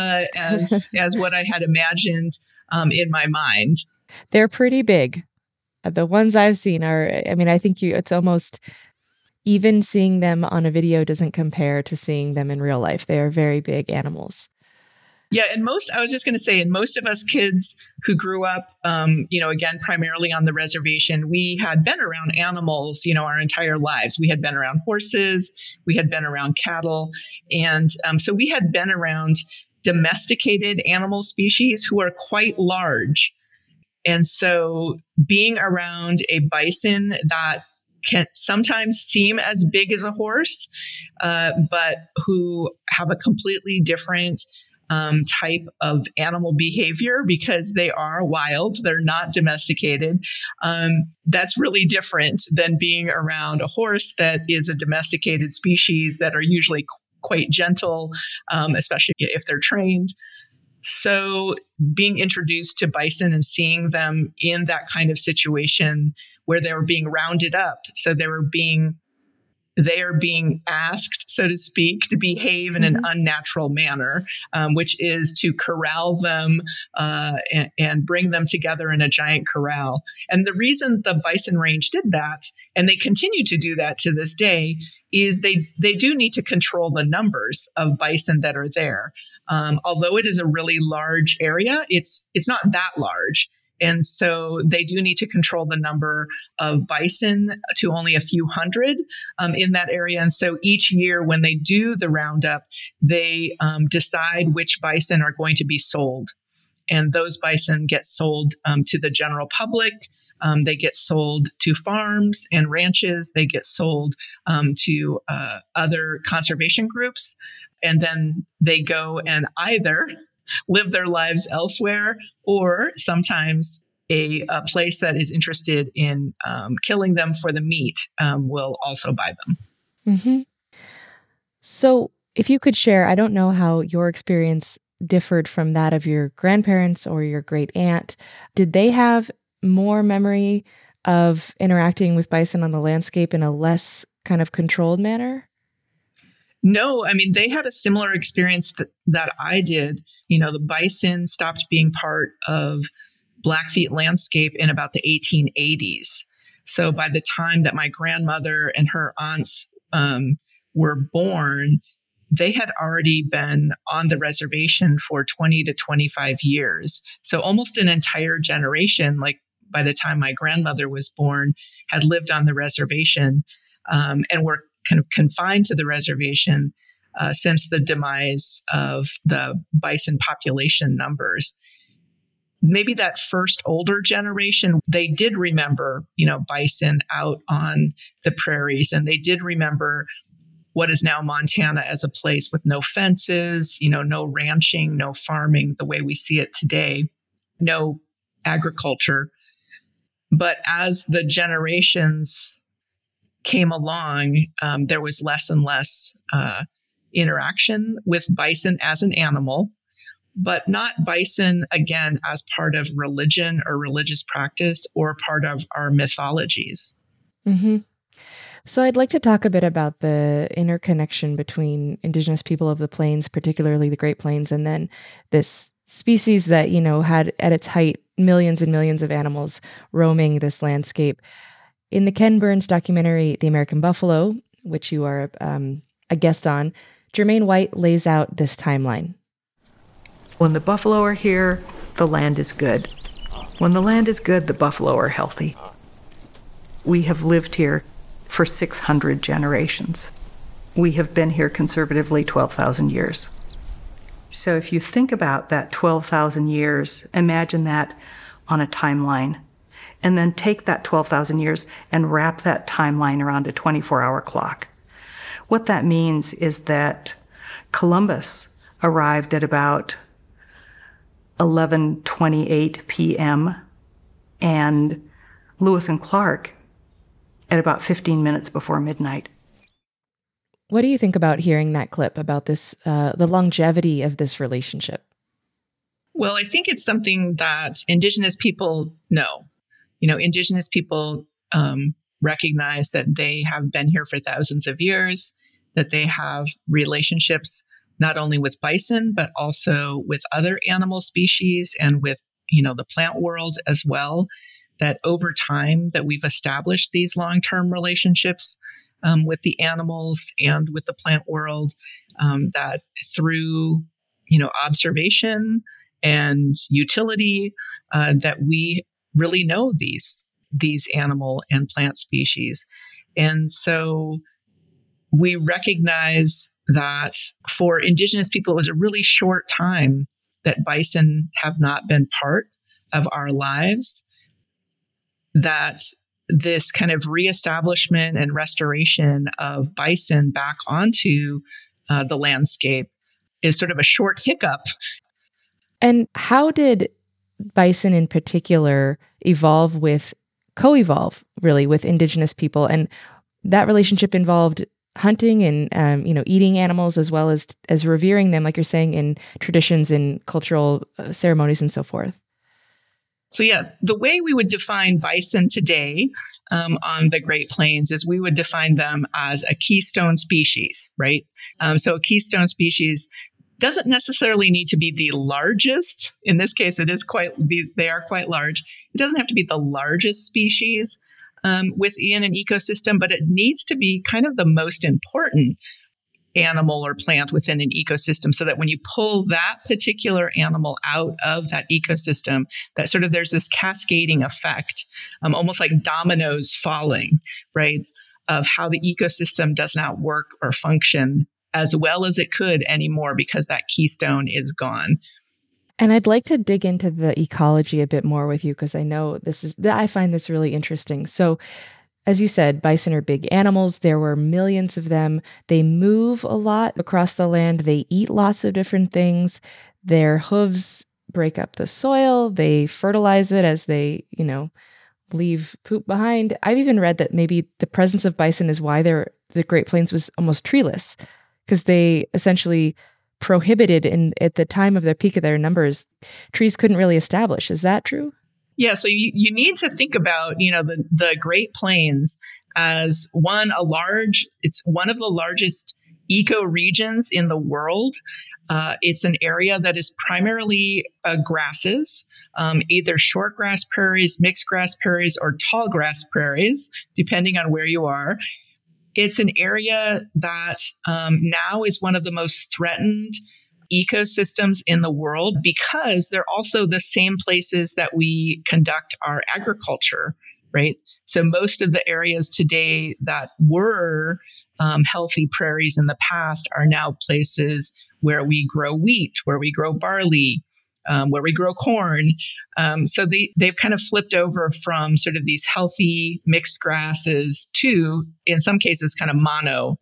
as what I had imagined in my mind. They're pretty big. The ones I've seen are, I mean, I think it's almost, even seeing them on a video doesn't compare to seeing them in real life. They are very big animals. Yeah. And I was just going to say, and most of us kids who grew up, again, primarily on the reservation, we had been around animals, our entire lives. We had been around horses, we had been around cattle. And so we had been around domesticated animal species who are quite large. And so being around a bison that can sometimes seem as big as a horse, but who have a completely different type of animal behavior because they are wild, they're not domesticated. That's really different than being around a horse that is a domesticated species that are usually quite gentle, especially if they're trained. So being introduced to bison and seeing them in that kind of situation where they were being rounded up, so they were being they are being asked, so to speak, to behave in an unnatural manner, which is to corral them and bring them together in a giant corral. And the reason the bison range did that, and they continue to do that to this day, is they do need to control the numbers of bison that are there. Although it is a really large area, it's not that large. And so they do need to control the number of bison to only a few hundred in that area. And so each year when they do the roundup, they decide which bison are going to be sold. And those bison get sold to the general public. They get sold to farms and ranches. They get sold to other conservation groups. And then they go and either live their lives elsewhere, or sometimes a place that is interested in killing them for the meat will also buy them. Mm-hmm. So if you could share, I don't know how your experience differed from that of your grandparents or your great aunt. Did they have more memory of interacting with bison on the landscape in a less kind of controlled manner? No, I mean, they had a similar experience that I did. You know, the bison stopped being part of Blackfeet landscape in about the 1880s. So by the time that my grandmother and her aunts were born, they had already been on the reservation for 20 to 25 years. So almost an entire generation, like by the time my grandmother was born, had lived on the reservation and were kind of confined to the reservation since the demise of the bison population numbers. Maybe that first older generation, they did remember, bison out on the prairies, and they did remember what is now Montana as a place with no fences, no ranching, no farming the way we see it today, no agriculture. But as the generations came along, there was less and less interaction with bison as an animal, but not bison, again, as part of religion or religious practice or part of our mythologies. Mm-hmm. So I'd like to talk a bit about the interconnection between indigenous people of the plains, particularly the Great Plains, and then this species that, had at its height millions and millions of animals roaming this landscape. In the Ken Burns documentary, The American Buffalo, which you are a guest on, Jermaine White lays out this timeline. When the buffalo are here, the land is good. When the land is good, the buffalo are healthy. We have lived here for 600 generations. We have been here conservatively 12,000 years. So if you think about that 12,000 years, imagine that on a timeline. And then take that 12,000 years and wrap that timeline around a 24-hour clock. What that means is that Columbus arrived at about 11:28 p.m. and Lewis and Clark at about 15 minutes before midnight. What do you think about hearing that clip about this, the longevity of this relationship? Well, I think it's something that Indigenous people know. Indigenous people recognize that they have been here for thousands of years, that they have relationships not only with bison, but also with other animal species and with, the plant world as well, that over time that we've established these long-term relationships with the animals and with the plant world, that through, observation and utility, that we really know these animal and plant species. And so we recognize that for Indigenous people, it was a really short time that bison have not been part of our lives, that this kind of reestablishment and restoration of bison back onto the landscape is sort of a short hiccup. And how did bison in particular co-evolve really with Indigenous people? And that relationship involved hunting and, eating animals as well as revering them, like you're saying, in traditions and cultural ceremonies and so forth. So yeah, the way we would define bison today on the Great Plains is we would define them as a keystone species, right? So a keystone species doesn't necessarily need to be the largest. In this case, they are quite large. It doesn't have to be the largest species within an ecosystem, but it needs to be kind of the most important animal or plant within an ecosystem, so that when you pull that particular animal out of that ecosystem, that sort of there's this cascading effect, almost like dominoes falling, right, of how the ecosystem does not work or function as well as it could anymore because that keystone is gone. And I'd like to dig into the ecology a bit more with you, because I know I find this really interesting. So, as you said, bison are big animals. There were millions of them. They move a lot across the land. They eat lots of different things. Their hooves break up the soil. They fertilize it as they, leave poop behind. I've even read that maybe the presence of bison is why the Great Plains was almost treeless, because they essentially prohibited at the time of the peak of their numbers, trees couldn't really establish. Is that true? Yeah, so you need to think about, the Great Plains as it's one of the largest ecoregions in the world. It's an area that is primarily grasses, either short grass prairies, mixed grass prairies, or tall grass prairies, depending on where you are. It's an area that now is one of the most threatened ecosystems in the world, because they're also the same places that we conduct our agriculture, right? So most of the areas today that were healthy prairies in the past are now places where we grow wheat, where we grow barley, where we grow corn. So they've kind of flipped over from sort of these healthy mixed grasses to, in some cases, kind of mono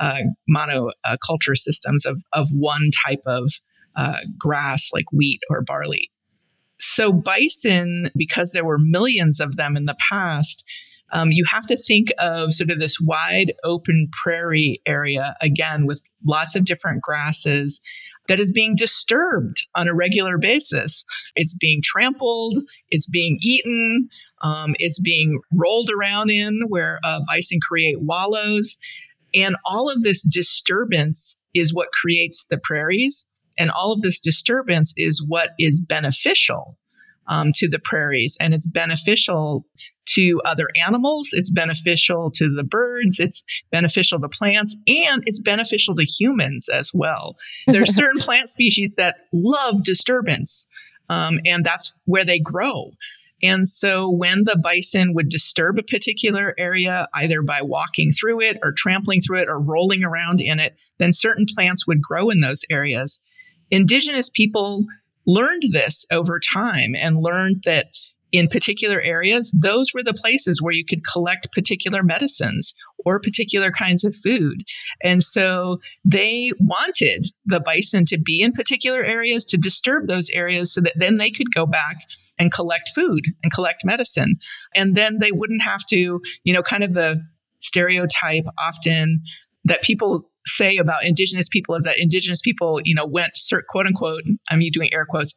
culture systems of one type of grass like wheat or barley. So bison, because there were millions of them in the past, you have to think of sort of this wide open prairie area, again, with lots of different grasses, that is being disturbed on a regular basis. It's being trampled, it's being eaten, it's being rolled around in where bison create wallows. And all of this disturbance is what creates the prairies. And all of this disturbance is what is beneficial to the prairies. And it's beneficial to other animals. It's beneficial to the birds. It's beneficial to plants. And it's beneficial to humans as well. There are certain plant species that love disturbance. And that's where they grow. And so when the bison would disturb a particular area, either by walking through it or trampling through it or rolling around in it, then certain plants would grow in those areas. Indigenous people learned this over time and learned that in particular areas, those were the places where you could collect particular medicines or particular kinds of food. And so they wanted the bison to be in particular areas, to disturb those areas so that then they could go back and collect food and collect medicine. And then they wouldn't have to, kind of the stereotype often that people say about Indigenous people is that Indigenous people, went, quote unquote, I'm doing air quotes,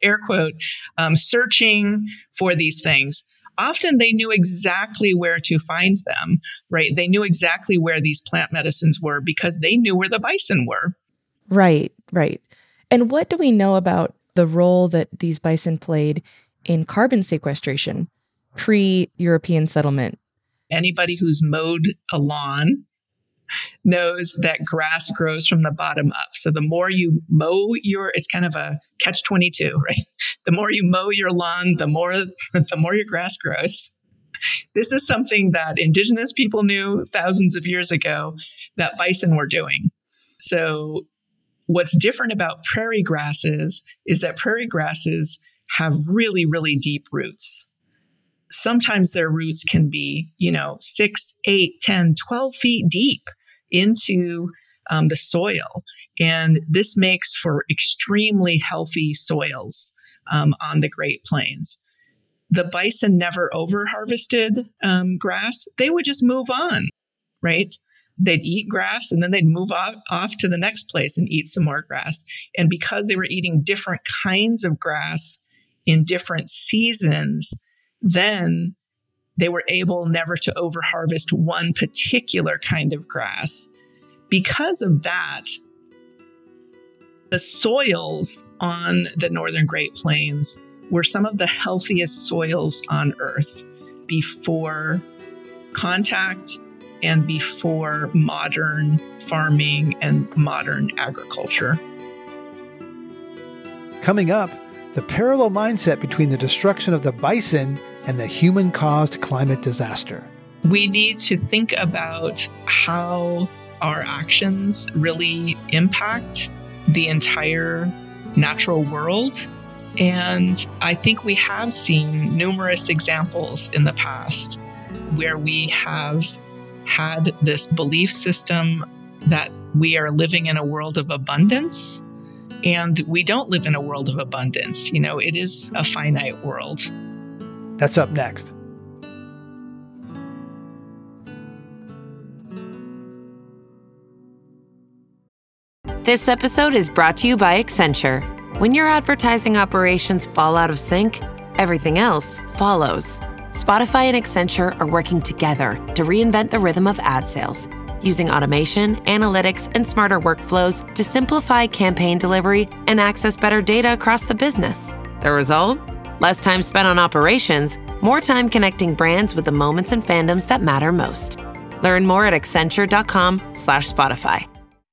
searching for these things. Often they knew exactly where to find them, right? They knew exactly where these plant medicines were because they knew where the bison were. Right, right. And what do we know about the role that these bison played in carbon sequestration pre-European settlement? Anybody who's mowed a lawn knows that grass grows from the bottom up. So the more you mow it's kind of a catch-22, right? The more you mow your lawn, the more your grass grows. This is something that Indigenous people knew thousands of years ago that bison were doing. So what's different about prairie grasses is that prairie grasses have really, really deep roots. Sometimes their roots can be, 6, 8, 10, 12 feet deep into the soil. And this makes for extremely healthy soils on the Great Plains. The bison never over-harvested grass. They would just move on, right? They'd eat grass and then they'd move off to the next place and eat some more grass. And because they were eating different kinds of grass in different seasons, then they were able never to overharvest one particular kind of grass. Because of that, the soils on the northern Great Plains were some of the healthiest soils on Earth before contact and before modern farming and modern agriculture. Coming up, the parallel mindset between the destruction of the bison and the human-caused climate disaster. We need to think about how our actions really impact the entire natural world. And I think we have seen numerous examples in the past where we have had this belief system that we are living in a world of abundance, and we don't live in a world of abundance. It is a finite world. That's up next. This episode is brought to you by Accenture. When your advertising operations fall out of sync, everything else follows. Spotify and Accenture are working together to reinvent the rhythm of ad sales, using automation, analytics, and smarter workflows to simplify campaign delivery and access better data across the business. The result? Less time spent on operations, more time connecting brands with the moments and fandoms that matter most. Learn more at accenture.com/Spotify.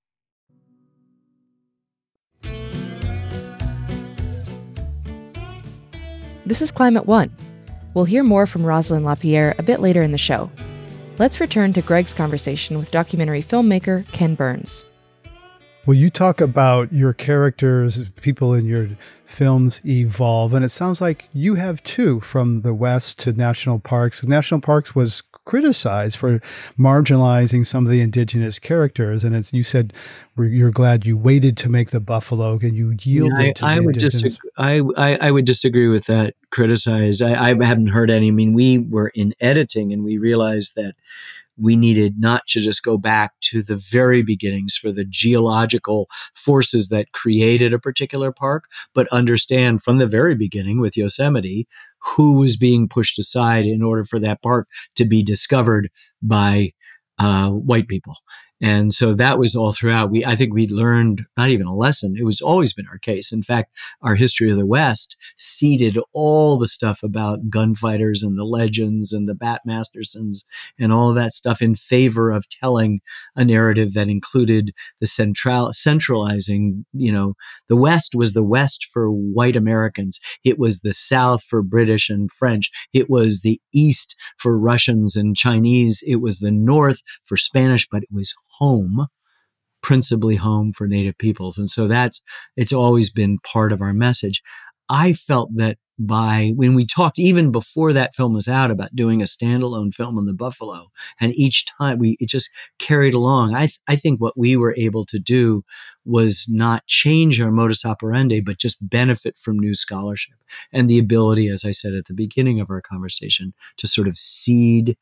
This is Climate One. We'll hear more from Rosalind LaPierre a bit later in the show. Let's return to Greg's conversation with documentary filmmaker Ken Burns. Well, you talk about your characters, people in your films evolve, and it sounds like you have too, from the West to national parks. National parks was criticized for marginalizing some of the indigenous characters, and as you said, you're glad you waited to make the buffalo and you yielded to the indigenous. I would disagree with that. Criticized. I haven't heard any. I mean, we were in editing and we realized that we needed not to just go back to the very beginnings for the geological forces that created a particular park, but understand from the very beginning with Yosemite who was being pushed aside in order for that park to be discovered by white people. And so that was all throughout. I think we learned not even a lesson. It was always been our case. In fact, our history of the West seeded all the stuff about gunfighters and the legends and the Bat Mastersons and all of that stuff in favor of telling a narrative that included the centralizing, the West was the West for white Americans. It was the South for British and French. It was the East for Russians and Chinese. It was the North for Spanish, but it was home, principally home for Native peoples. And so it's always been part of our message. I felt that when we talked, even before that film was out, about doing a standalone film on the buffalo, and each time it just carried along. I think what we were able to do was not change our modus operandi, but just benefit from new scholarship and the ability, as I said at the beginning of our conversation, to sort of seed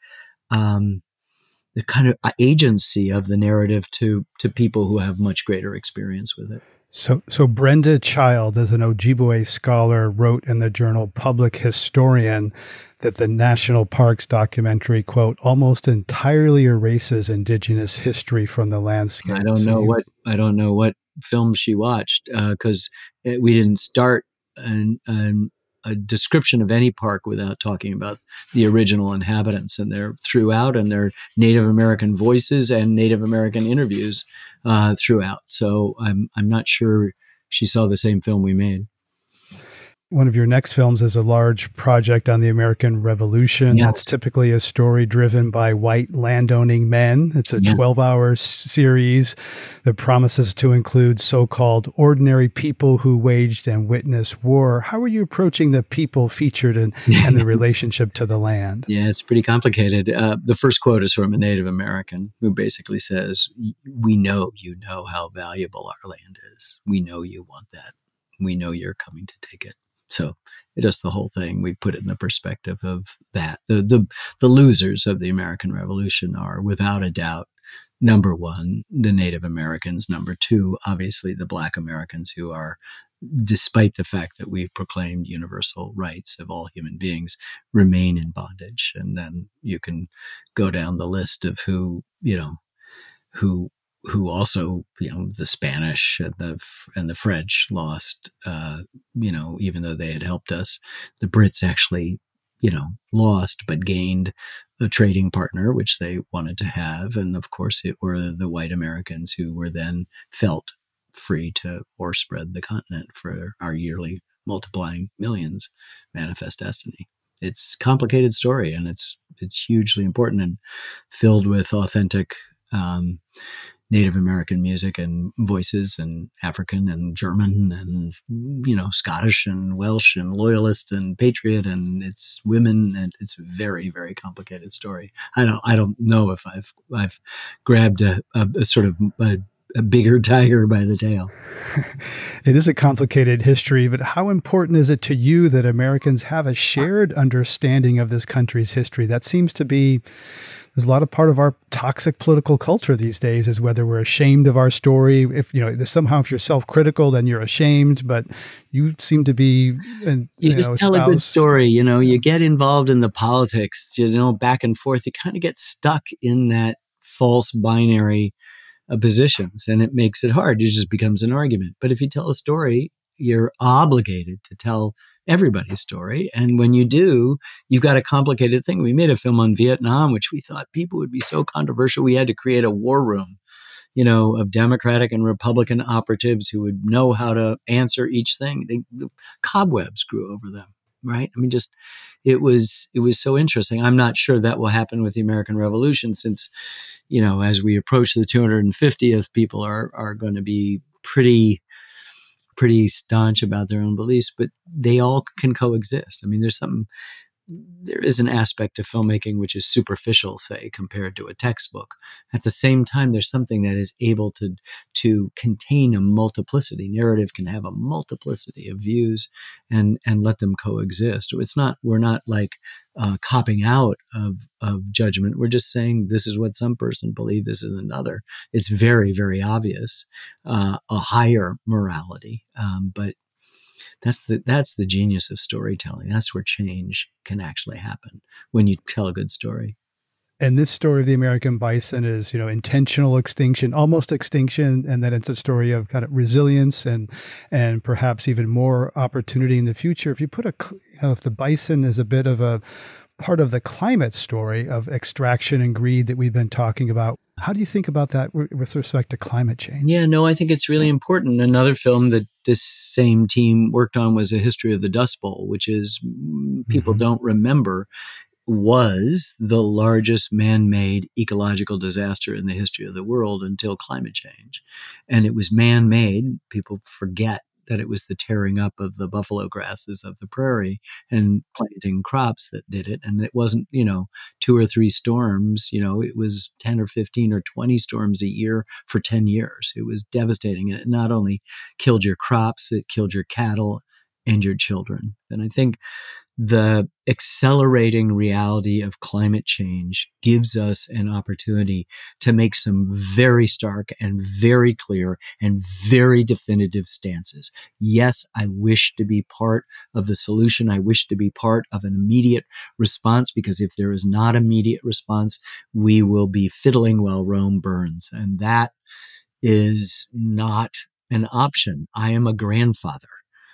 the kind of agency of the narrative to people who have much greater experience with it. So Brenda Child, as an Ojibwe scholar, wrote in the journal Public Historian that the National Parks documentary, quote, almost entirely erases indigenous history from the landscape. I don't know what film she watched, because we didn't start a description of any park without talking about the original inhabitants and their Native American voices and Native American interviews throughout. So I'm not sure she saw the same film we made. One of your next films is a large project on the American Revolution. Yes. That's typically a story driven by white landowning men. It's a 12-hour series that promises to include so-called ordinary people who waged and witnessed war. How are you approaching the people featured and the relationship to the land? Yeah, it's pretty complicated. The first quote is from a Native American who basically says, "We know you know how valuable our land is. We know you want that. We know you're coming to take it." So just the whole thing, we put it in the perspective of that. The losers of the American Revolution are, without a doubt, number one, the Native Americans. Number two, obviously, the Black Americans, who are despite the fact that we've proclaimed universal rights of all human beings, remain in bondage. And then you can go down the list of who also, the Spanish and the French lost, even though they had helped us. The Brits actually, lost, but gained a trading partner, which they wanted to have. And of course, it were the white Americans who were then felt free to o'erspread the continent for our yearly multiplying millions manifest destiny. It's a complicated story, and it's hugely important and filled with authentic Native American music and voices, and African and German and, Scottish and Welsh and loyalist and patriot, and it's women, and it's a very, very complicated story. I don't know if I've grabbed a sort of a bigger tiger by the tail. It is a complicated history, but how important is it to you that Americans have a shared understanding of this country's history? That seems to be, there's a lot of part of our toxic political culture these days, is whether we're ashamed of our story. If if you're self-critical, then you're ashamed, but you seem to be, you just tell a good story. You get involved in the politics, back and forth. You kind of get stuck in that false binary positions, and it makes it hard. It just becomes an argument. But if you tell a story, you're obligated to tell everybody's story. And when you do, you've got a complicated thing. We made a film on Vietnam, which we thought people would be so controversial. We had to create a war room, of Democratic and Republican operatives who would know how to answer each thing. The cobwebs grew over them, right? I mean, it was so interesting. I'm not sure that will happen with the American Revolution, since, as we approach the 250th, people are going to be pretty staunch about their own beliefs, but they all can coexist. I mean, there is an aspect of filmmaking which is superficial, say, compared to a textbook. At the same time, there's something that is able to contain a multiplicity. Narrative can have a multiplicity of views and let them coexist. We're not like copping out of judgment. We're just saying this is what some person believes, this is another. It's very, very obvious, a higher morality, but that's the genius of storytelling. That's where change can actually happen, when you tell a good story. And this story of the American bison is, intentional extinction, almost extinction, and then it's a story of kind of resilience and perhaps even more opportunity in the future. If you put if the bison is a bit of a part of the climate story of extraction and greed that we've been talking about, how do you think about that with respect to climate change? Yeah, no, I think it's really important. Another film that this same team worked on was A History of the Dust Bowl, which is, people don't remember, was the largest man-made ecological disaster in the history of the world until climate change. And it was man-made. People forget that it was the tearing up of the buffalo grasses of the prairie and planting crops that did it. And it wasn't, 2 or 3 storms, it was 10 or 15 or 20 storms a year for 10 years. It was devastating. And it not only killed your crops, it killed your cattle and your children. And I think the accelerating reality of climate change gives us an opportunity to make some very stark and very clear and very definitive stances. Yes, I wish to be part of the solution. I wish to be part of an immediate response, because if there is not immediate response, we will be fiddling while Rome burns. And that is not an option. I am a grandfather,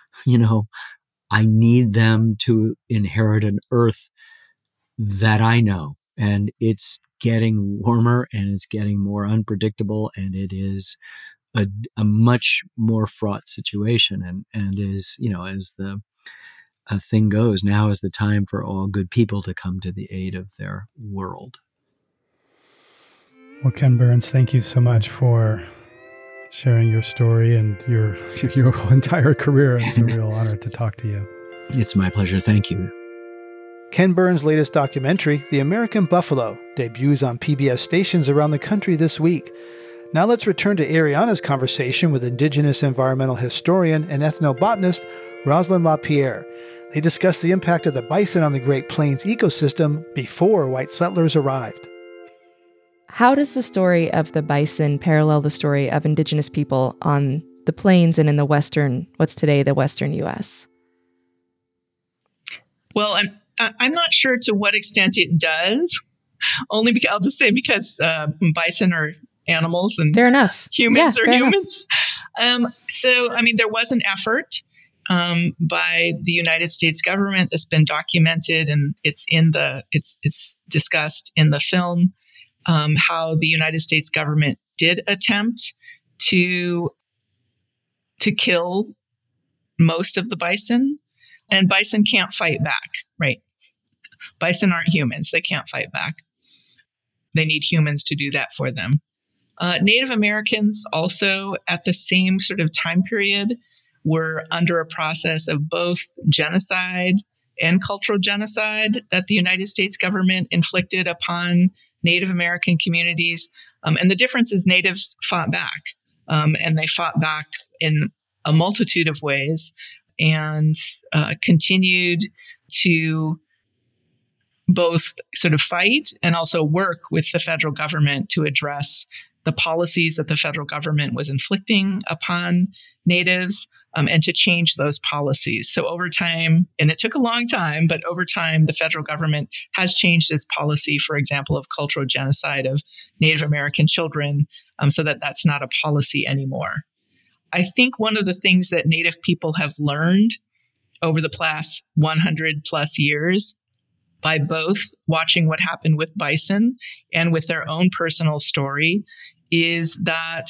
I need them to inherit an earth that I know, and it's getting warmer and it's getting more unpredictable, and it is a much more fraught situation. And is, as the thing goes, now is the time for all good people to come to the aid of their world. Well, Ken Burns, thank you so much for sharing your story and your entire career. It's a real honor to talk to you. It's my pleasure. Thank you. Ken Burns' latest documentary, The American Buffalo, debuts on PBS stations around the country this week. Now let's return to Ariana's conversation with Indigenous environmental historian and ethnobotanist Rosalind LaPierre. They discuss the impact of the bison on the Great Plains ecosystem before white settlers arrived. How does the story of the bison parallel the story of Indigenous people on the plains and in the what's today the western U.S.? Well, I'm not sure to what extent it does. Only because I'll just say because bison are animals and fair enough. Humans are humans. Enough. There was an effort by the United States government that's been documented, and it's discussed in the film how the United States government did attempt to kill most of the bison, and bison can't fight back, right? Bison aren't humans; they can't fight back. They need humans to do that for them. Native Americans also at the same sort of time period were under a process of both genocide and cultural genocide that the United States government inflicted upon Native American communities. And the difference is natives fought back, and they fought back in a multitude of ways and continued to both sort of fight and also work with the federal government to address the policies that the federal government was inflicting upon natives, and to change those policies. So over time, and it took a long time, but over time, the federal government has changed its policy, for example, of cultural genocide of Native American children, so that that's not a policy anymore. I think one of the things that Native people have learned over the past 100 plus years by both watching what happened with bison and with their own personal story is that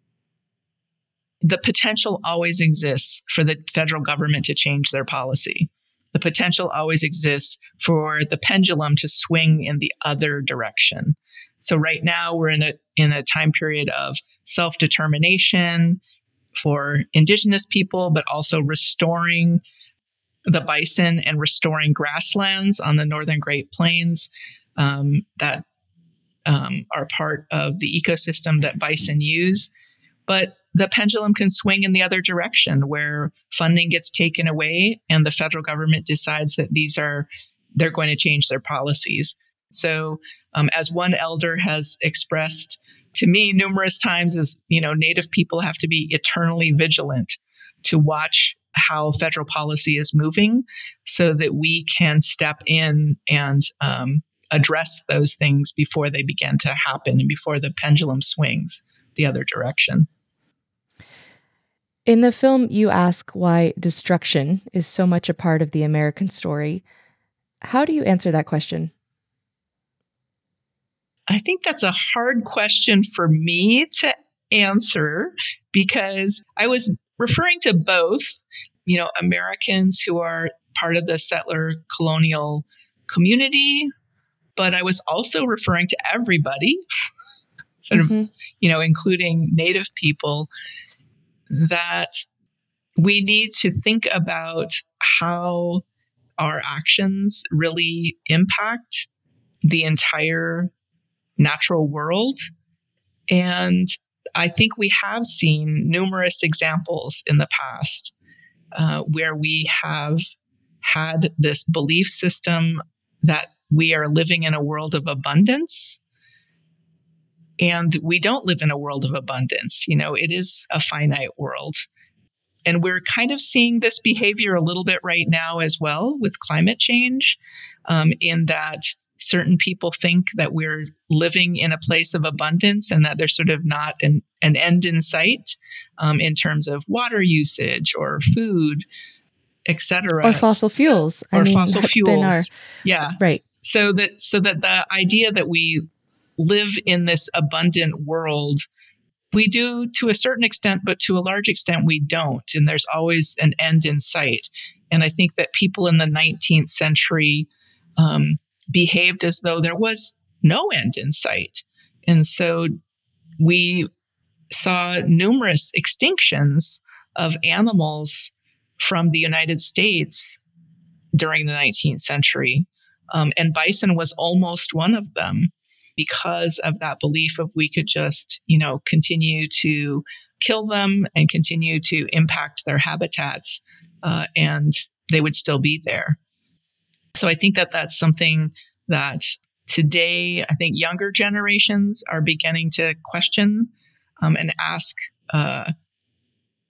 the potential always exists for the federal government to change their policy. The potential always exists for the pendulum to swing in the other direction. So right now we're in a time period of self-determination for Indigenous people, but also restoring the bison and restoring grasslands on the northern Great Plains that are part of the ecosystem that bison use. But the pendulum can swing in the other direction where funding gets taken away and the federal government decides that they're going to change their policies. So as one elder has expressed to me numerous times, is, Native people have to be eternally vigilant to watch how federal policy is moving so that we can step in and address those things before they begin to happen and before the pendulum swings the other direction. In the film, you ask why destruction is so much a part of the American story. How do you answer that question? I think that's a hard question for me to answer because I was referring to both, Americans who are part of the settler colonial community, but I was also referring to everybody, sort of, including Native people, that we need to think about how our actions really impact the entire natural world. And I think we have seen numerous examples in the past where we have had this belief system that we are living in a world of abundance. And we don't live in a world of abundance. It is a finite world. And we're kind of seeing this behavior a little bit right now as well with climate change, in that certain people think that we're living in a place of abundance and that there's sort of not an end in sight in terms of water usage or food, et cetera. Or fossil fuels. Fossil fuels. Yeah. Right. So that the idea that we live in this abundant world, we do to a certain extent, but to a large extent we don't. And there's always an end in sight. And I think that people in the 19th century behaved as though there was no end in sight. And so we saw numerous extinctions of animals from the United States during the 19th century. And bison was almost one of them because of that belief of we could just, continue to kill them and continue to impact their habitats, and they would still be there. So I think that that's something that today, I think younger generations are beginning to question and ask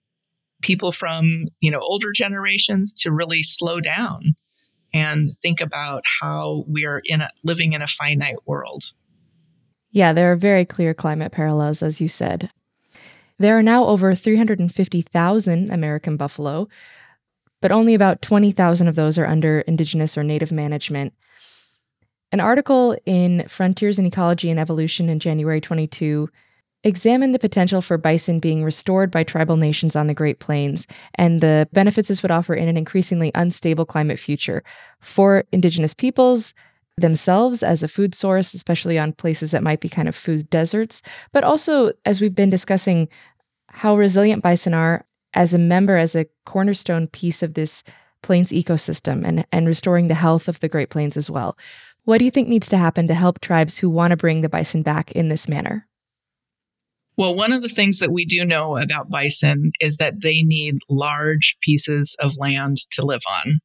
people from, older generations to really slow down and think about how we are living in a finite world. Yeah, there are very clear climate parallels, as you said. There are now over 350,000 American buffalo, but only about 20,000 of those are under indigenous or native management. An article in Frontiers in Ecology and Evolution in January 22 examined the potential for bison being restored by tribal nations on the Great Plains and the benefits this would offer in an increasingly unstable climate future for indigenous peoples themselves as a food source, especially on places that might be kind of food deserts, but also, as we've been discussing, how resilient bison are as a cornerstone piece of this plains ecosystem and restoring the health of the Great Plains as well. What do you think needs to happen to help tribes who want to bring the bison back in this manner? Well, one of the things that we do know about bison is that they need large pieces of land to live on.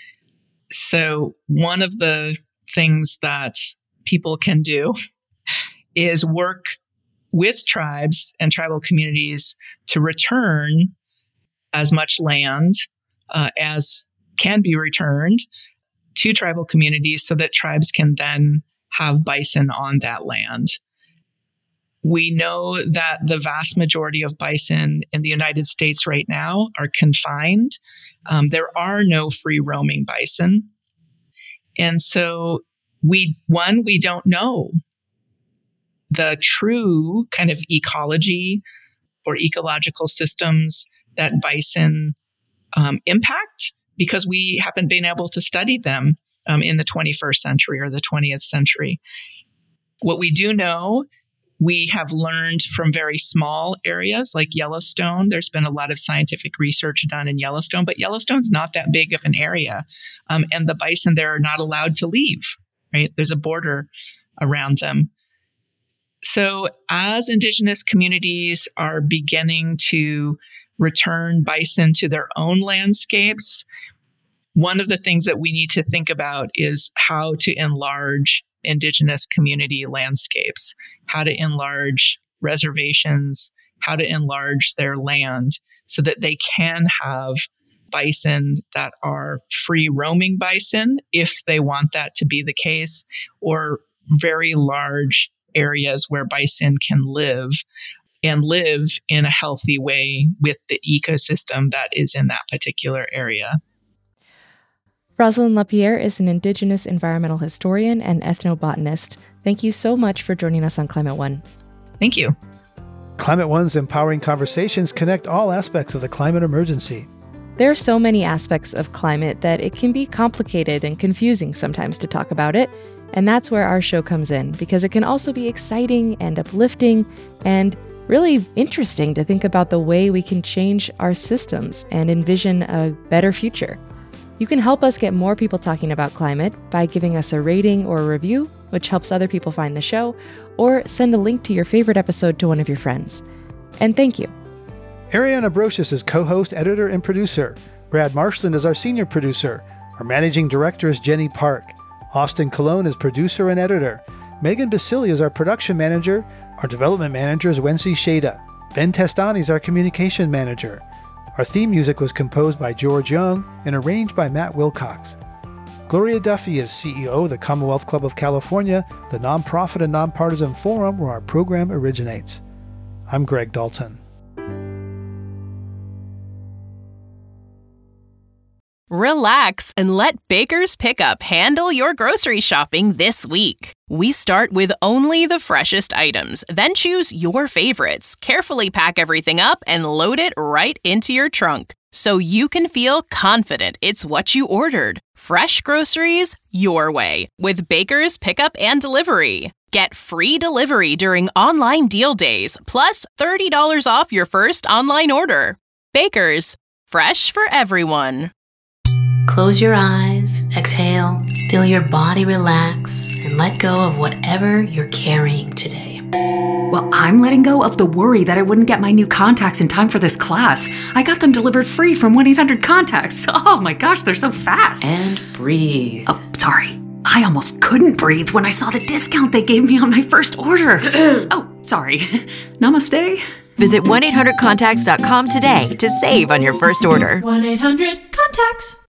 So one of the things that people can do is work with tribes and tribal communities to return as much land as can be returned to tribal communities so that tribes can then have bison on that land. We know that the vast majority of bison in the United States right now are confined. There are no free roaming bison. And so we don't know the true kind of ecology or ecological systems that bison impact because we haven't been able to study them in the 21st century or the 20th century. What we do know, we have learned from very small areas like Yellowstone. There's been a lot of scientific research done in Yellowstone, but Yellowstone's not that big of an area. And the bison there are not allowed to leave, right? There's a border around them. So as indigenous communities are beginning to return bison to their own landscapes, one of the things that we need to think about is how to enlarge indigenous community landscapes, how to enlarge reservations, how to enlarge their land so that they can have bison that are free roaming bison, if they want that to be the case, or very large areas where bison can live and live in a healthy way with the ecosystem that is in that particular area. Rosalind LaPierre is an Indigenous environmental historian and ethnobotanist. Thank you so much for joining us on Climate One. Thank you. Climate One's empowering conversations connect all aspects of the climate emergency. There are so many aspects of climate that it can be complicated and confusing sometimes to talk about it. And that's where our show comes in, because it can also be exciting and uplifting and really interesting to think about the way we can change our systems and envision a better future. You can help us get more people talking about climate by giving us a rating or a review, which helps other people find the show, or send a link to your favorite episode to one of your friends. And thank you. Ariana Brocious is co-host, editor, and producer. Brad Marshland is our senior producer. Our managing director is Jenny Park. Austin Colon is producer and editor. Megan Basili is our production manager. Our development manager is Wency Shada. Ben Testani is our communication manager. Our theme music was composed by George Young and arranged by Matt Wilcox. Gloria Duffy is CEO of the Commonwealth Club of California, the nonprofit and nonpartisan forum where our program originates. I'm Greg Dalton. Relax and let Baker's Pickup handle your grocery shopping this week. We start with only the freshest items, then choose your favorites, carefully pack everything up, and load it right into your trunk so you can feel confident it's what you ordered. Fresh groceries your way with Baker's Pickup and Delivery. Get free delivery during online deal days, plus $30 off your first online order. Baker's, fresh for everyone. Close your eyes, exhale, feel your body relax, and let go of whatever you're carrying today. Well, I'm letting go of the worry that I wouldn't get my new contacts in time for this class. I got them delivered free from 1-800-CONTACTS. Oh my gosh, they're so fast. And breathe. Oh, sorry. I almost couldn't breathe when I saw the discount they gave me on my first order. Oh, sorry. Namaste. Visit 1-800-CONTACTS.com today to save on your first order. 1-800-CONTACTS.